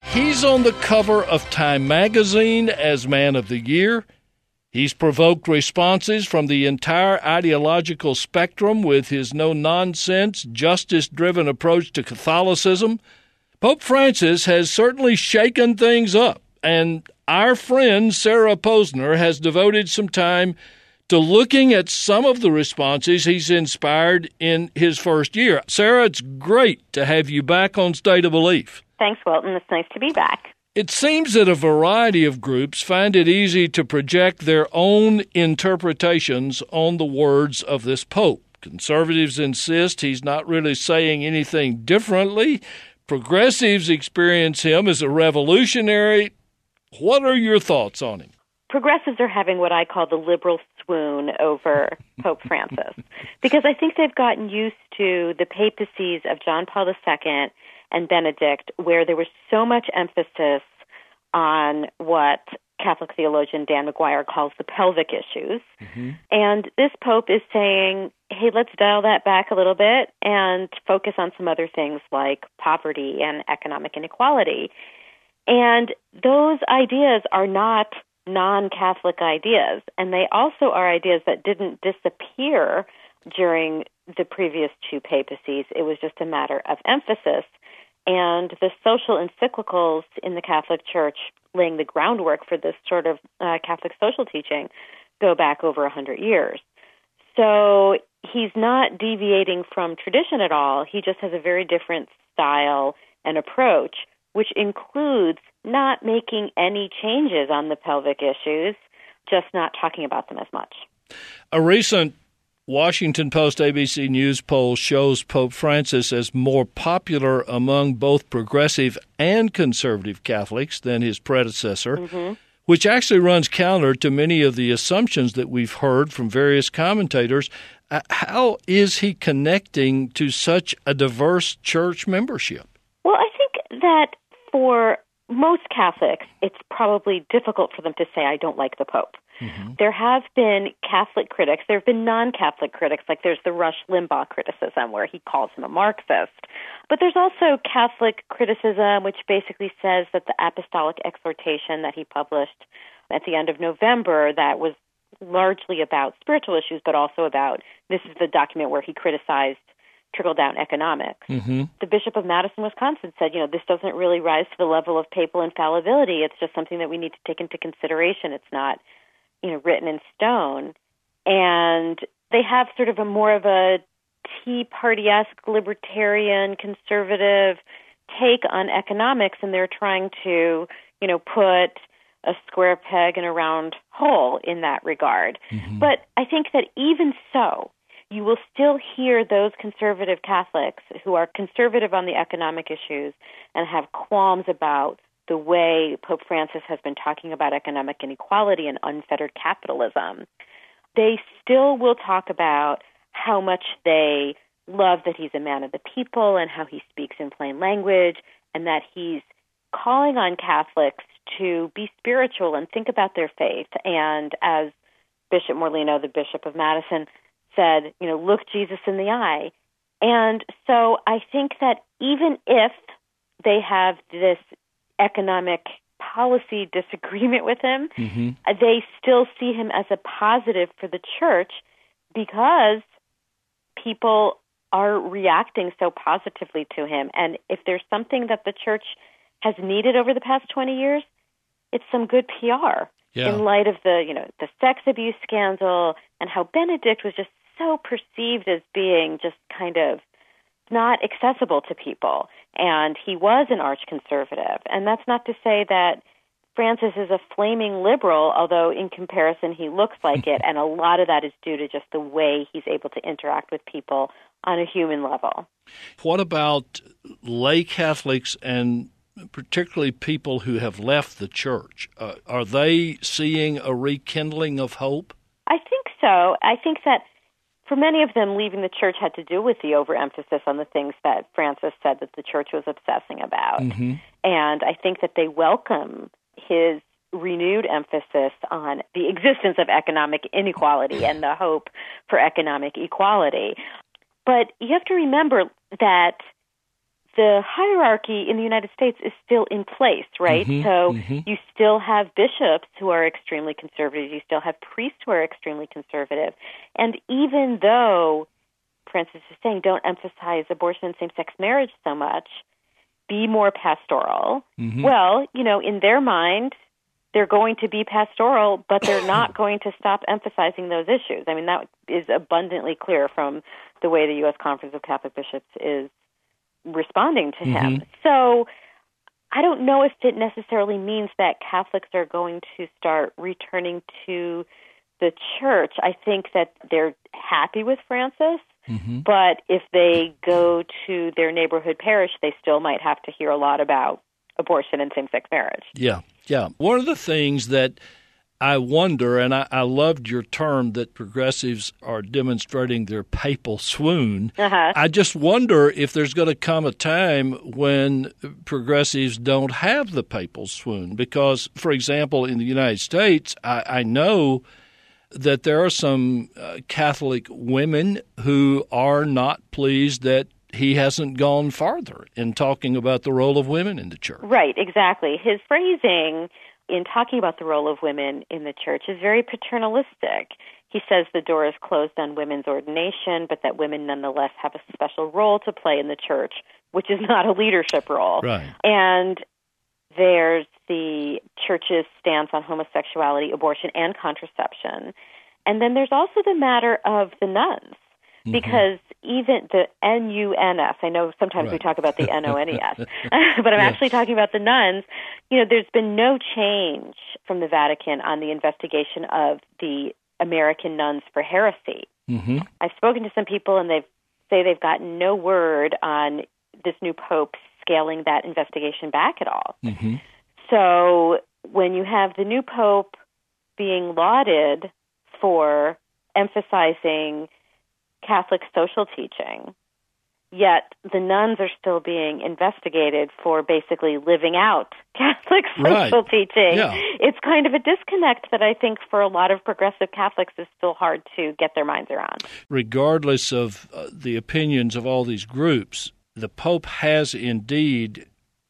He's on the cover of Time magazine as Man of the Year. He's provoked responses from the entire ideological spectrum with his no-nonsense, justice-driven approach to Catholicism. Pope Francis has certainly shaken things up, and our friend Sarah Posner has devoted some time to looking at some of the responses he's inspired in his first year. Sarah, it's great to have you back on State of Belief. Thanks, Wilton. It's nice to be back. It seems that a variety of groups find it easy to project their own interpretations on the words of this pope. Conservatives insist he's not really saying anything differently. Progressives experience him as a revolutionary. What are your thoughts on him? Progressives are having what I call the liberal swoon over Pope Francis, because I think they've gotten used to the papacies of John Paul II and Benedict, where there was so much emphasis on what Catholic theologian Dan McGuire calls the pelvic issues. Mm-hmm. And this pope is saying, hey, let's dial that back a little bit and focus on some other things like poverty and economic inequality. And those ideas are not non-Catholic ideas, and they also are ideas that didn't disappear during the previous two papacies. It was just a matter of emphasis. And the social encyclicals in the Catholic Church laying the groundwork for this sort of Catholic social teaching go back over 100 years. So he's not deviating from tradition at all. He just has a very different style and approach, which includes not making any changes on the pelvic issues, just not talking about them as much. A recent Washington Post ABC News poll shows Pope Francis as more popular among both progressive and conservative Catholics than his predecessor, which actually runs counter to many of the assumptions that we've heard from various commentators. How is he connecting to such a diverse church membership? Well, I think that for most Catholics, it's probably difficult for them to say, I don't like the Pope. Mm-hmm. There have been Catholic critics. There have been non-Catholic critics, like there's the Rush Limbaugh criticism where he calls him a Marxist. But there's also Catholic criticism, which basically says that the apostolic exhortation that he published at the end of November that was largely about spiritual issues, but also about, this is the document where he criticized trickle-down economics. Mm-hmm. The Bishop of Madison, Wisconsin said, this doesn't really rise to the level of papal infallibility. It's just something that we need to take into consideration. It's not written in stone. And they have sort of a more of a Tea Party-esque libertarian conservative take on economics, and they're trying to, put a square peg in a round hole in that regard. Mm-hmm. But I think that even so, you will still hear those conservative Catholics who are conservative on the economic issues and have qualms about the way Pope Francis has been talking about economic inequality and unfettered capitalism. They still will talk about how much they love that he's a man of the people and how he speaks in plain language and that he's calling on Catholics to be spiritual and think about their faith. And as Bishop Morlino, the Bishop of Madison, said, look Jesus in the eye. And so I think that even if they have this economic policy disagreement with him, they still see him as a positive for the church because people are reacting so positively to him. And if there's something that the church has needed over the past 20 years, it's some good PR. Yeah. In light of the sex abuse scandal and how Benedict was just so perceived as being just kind of not accessible to people. And he was an arch-conservative. And that's not to say that Francis is a flaming liberal, although in comparison he looks like it. And a lot of that is due to just the way he's able to interact with people on a human level. What about lay Catholics and particularly people who have left the church? Are they seeing a rekindling of hope? I think so. I think that for many of them, leaving the church had to do with the overemphasis on the things that Francis said that the church was obsessing about. Mm-hmm. And I think that they welcome his renewed emphasis on the existence of economic inequality and the hope for economic equality. But you have to remember that the hierarchy in the United States is still in place, right? You still have bishops who are extremely conservative. You still have priests who are extremely conservative. And even though Francis is saying don't emphasize abortion and same-sex marriage so much, be more pastoral, well, in their mind, they're going to be pastoral, but they're not going to stop emphasizing those issues. I mean, that is abundantly clear from the way the U.S. Conference of Catholic Bishops is responding to him. So I don't know if it necessarily means that Catholics are going to start returning to the church. I think that they're happy with Francis, but if they go to their neighborhood parish, they still might have to hear a lot about abortion and same-sex marriage. Yeah. One of the things that I wonder, and I loved your term that progressives are demonstrating their papal swoon. I just wonder if there's going to come a time when progressives don't have the papal swoon. Because, for example, in the United States, I know that there are some Catholic women who are not pleased that he hasn't gone farther in talking about the role of women in the church. Right, exactly. His phrasing in talking about the role of women in the church is very paternalistic. He says the door is closed on women's ordination, but that women nonetheless have a special role to play in the church, which is not a leadership role. Right. And there's the church's stance on homosexuality, abortion, and contraception. And then there's also the matter of the nuns, because even the NUNS, I know sometimes we talk about the NONES, but I'm actually talking about the nuns. There's been no change from the Vatican on the investigation of the American nuns for heresy. I've spoken to some people, and they say they've gotten no word on this new pope scaling that investigation back at all. So when you have the new pope being lauded for emphasizing Catholic social teaching, yet the nuns are still being investigated for basically living out Catholic social teaching. It's kind of a disconnect that I think for a lot of progressive Catholics is still hard to get their minds around. Regardless of the opinions of all these groups, the Pope has indeed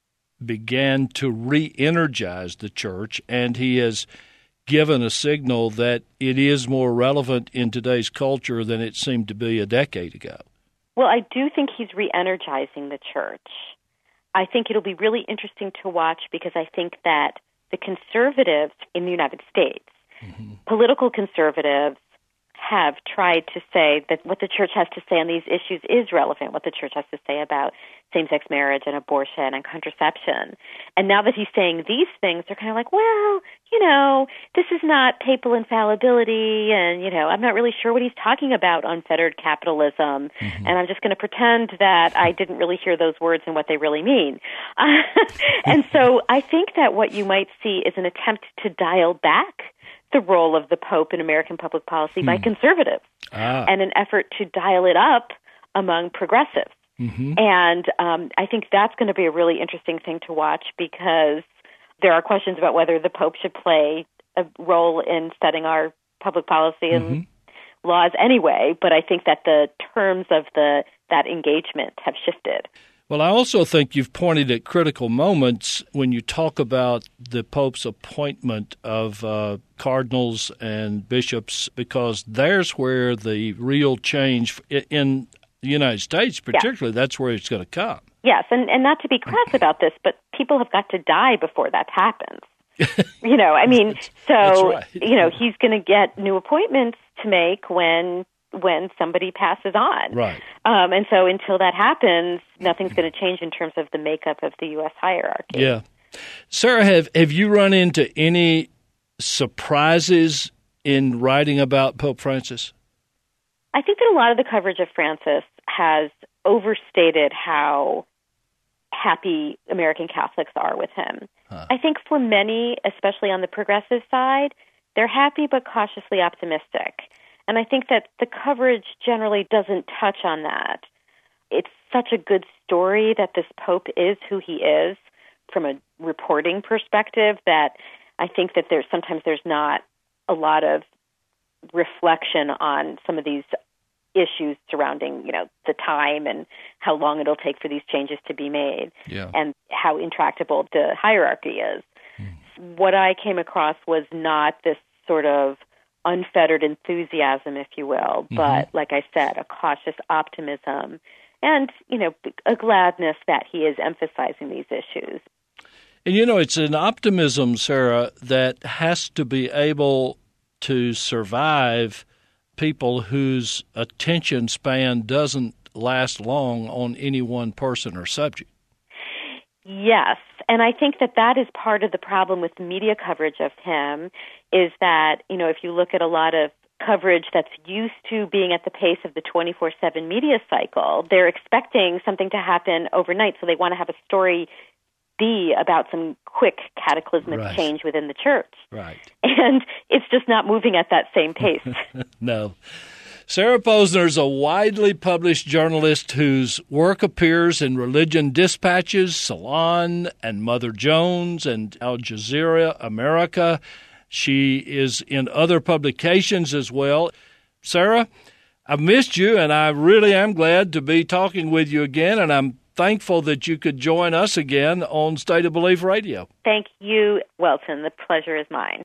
began to re-energize the church, and he has given a signal that it is more relevant in today's culture than it seemed to be a decade ago. Well, I do think he's re-energizing the church. I think it'll be really interesting to watch because I think that the conservatives in the United States, political conservatives, have tried to say that what the church has to say on these issues is relevant, what the church has to say about same-sex marriage and abortion and contraception. And now that he's saying these things, they're kind of like, well, this is not papal infallibility, and, I'm not really sure what he's talking about, unfettered capitalism, and I'm just going to pretend that I didn't really hear those words and what they really mean. And so I think that what you might see is an attempt to dial back the role of the Pope in American public policy by conservatives, and an effort to dial it up among progressives. And I think that's going to be a really interesting thing to watch because there are questions about whether the Pope should play a role in setting our public policy and laws anyway, but I think that the terms of that engagement have shifted. Well, I also think you've pointed at critical moments when you talk about the Pope's appointment of cardinals and bishops, because there's where the real change in the United States, particularly, that's where it's going to come. Yes, and not to be crass about this, but people have got to die before that happens. So, he's going to get new appointments to make when somebody passes on. Right. And so until that happens, nothing's going to change in terms of the makeup of the U.S. hierarchy. Yeah. Sarah, have you run into any surprises in writing about Pope Francis? I think that a lot of the coverage of Francis has overstated how happy American Catholics are with him. I think for many, especially on the progressive side, they're happy but cautiously optimistic. And I think that the coverage generally doesn't touch on that. It's such a good story that this Pope is who he is from a reporting perspective that I think that there's not a lot of reflection on some of these issues surrounding, the time and how long it'll take for these changes to be made, and how intractable the hierarchy is. What I came across was not this sort of unfettered enthusiasm, if you will, but like I said, a cautious optimism and, a gladness that he is emphasizing these issues. And, it's an optimism, Sarah, that has to be able to survive people whose attention span doesn't last long on any one person or subject. Yes, and I think that is part of the problem with media coverage of him, is that, if you look at a lot of coverage that's used to being at the pace of the 24/7 media cycle, they're expecting something to happen overnight, so they want to have a story be about some quick cataclysmic change within the church. Right. And it's just not moving at that same pace. No. Sarah Posner is a widely published journalist whose work appears in Religion Dispatches, Salon, and Mother Jones, and Al Jazeera America. She is in other publications as well. Sarah, I've missed you, and I really am glad to be talking with you again, and I'm thankful that you could join us again on State of Belief Radio. Thank you, Welton. The pleasure is mine.